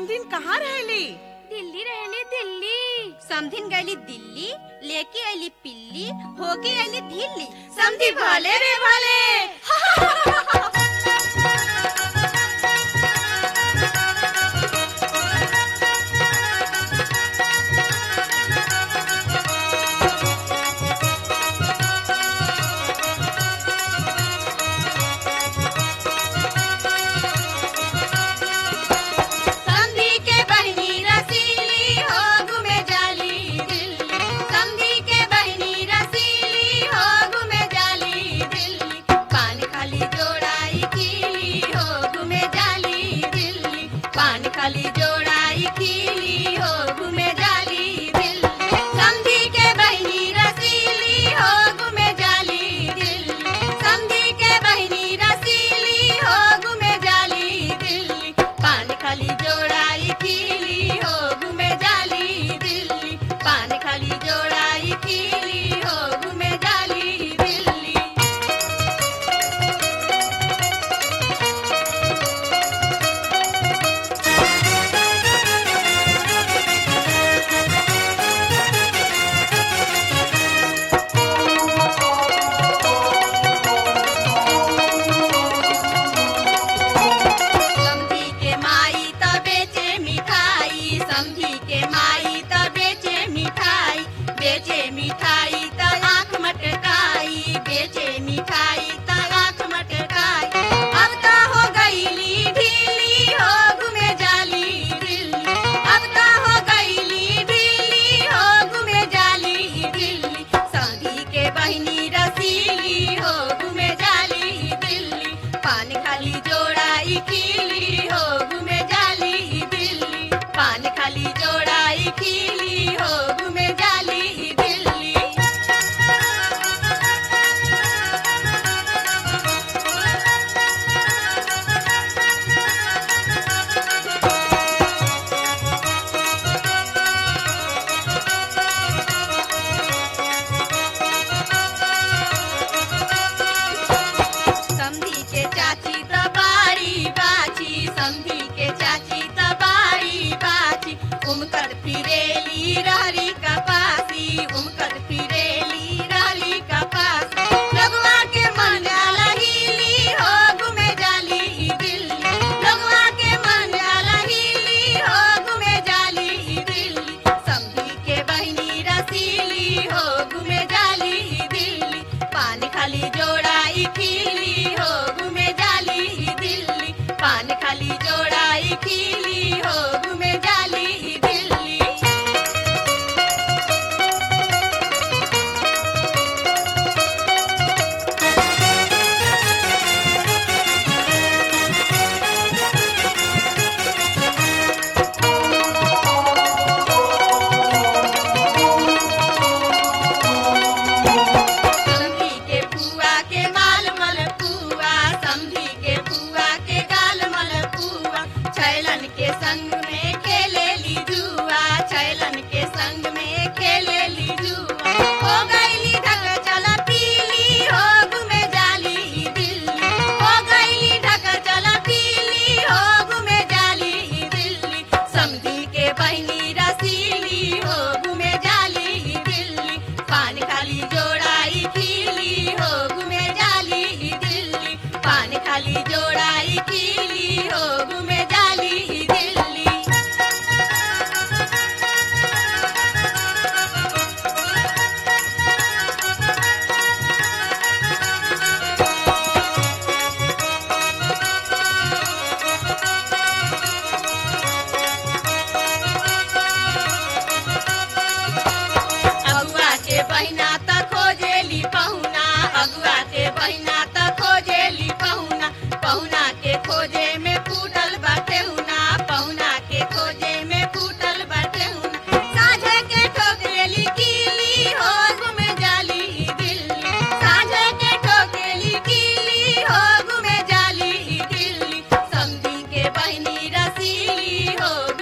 समधिन कहाँ रहली? दिल्ली रहली दिल्ली। समधिन गईली दिल्ली, लेके आईली पिल्ली, होके आईली ढिल्ली। समधी भले रे भले। खाली जोड़ाई खीली हो घूमे जाली दिल्ली। समधी के बहिनी रसीली हो घूमे जाली दिल्ली। समधी के बहिनी रसीली हो घूमे जाली दिल्ली। पान खाली जोड़ाई खीली हो घूमे जाली दिल्ली। पान खाली जोड़ाई खीली हो घूमे जाली दिल्ली। बेचे मिठाई त आँख मटकाई, बेचे मिठाई त आँख मटकाई। अब तो हो गईली ढीली हो घूमे जाली दिल्ली। अब तो हो गईली ढीली हो घूमे जाली दिल्ली। समधी के बहिनी रसीली हो घूमे जाली दिल्ली। पान खाली जोड़ाई खीली हो घूमे जाली दिल्ली। पान खाली जोड़ाई खीली हो घूमे जाली दिल्ली। समधी के चाची त बाड़ी बाची, समधी के चाची त बाड़ी बाची। उमकर फिरेली रहरी कपासी, उमकर फिरेली रहरी कपासी। लगवा के मन लहीली हो घूमे जाली दिल्ली। लगवा के मन लहीली हो घूमे जाली दिल्ली। समधी के बहिनी रसीली हो घूमे जाली दिल्ली। पान खाली जोड़ाई खीली हो घूमे जाली दिल्ली। पान खाली जोड़ाई खीली हो घूमे जाली दिल्ली। समधी के फुआ के माल मल फुआ, समधी के फुआ के गाल मल फुआ। छैलन के संग में खेलेली जुआ, छैलन के संग में खेलेली जुआ। हो गईली ढक चला पीली हो घूमे जाली दिल्ली। हो गईली ढक चला पीली हो घूमे जाली दिल्ली। समधी के बहिनी रसीली हो घूमे जाली दिल्ली। पान खाली जोड़ाई खीली हो घूमे जाली दिल्ली। पान खाली जोड़ाई खीली हो घूमे जाली दिल्ली। अगुआ के बहिना त खोजेली पहुना, अगुआ के बहिना त खोजेली पहुना। पहुना के खोजे में फूटल बाटे हुना, पहुना के खोजे में फूटल बाटे हुना। साझे के ठोकरेली कीली हो घूमे जाली दिल्ली। साझे के ठोकरेली कीली हो घूमे जाली दिल्ली। समधी के बहिनी रसीली हो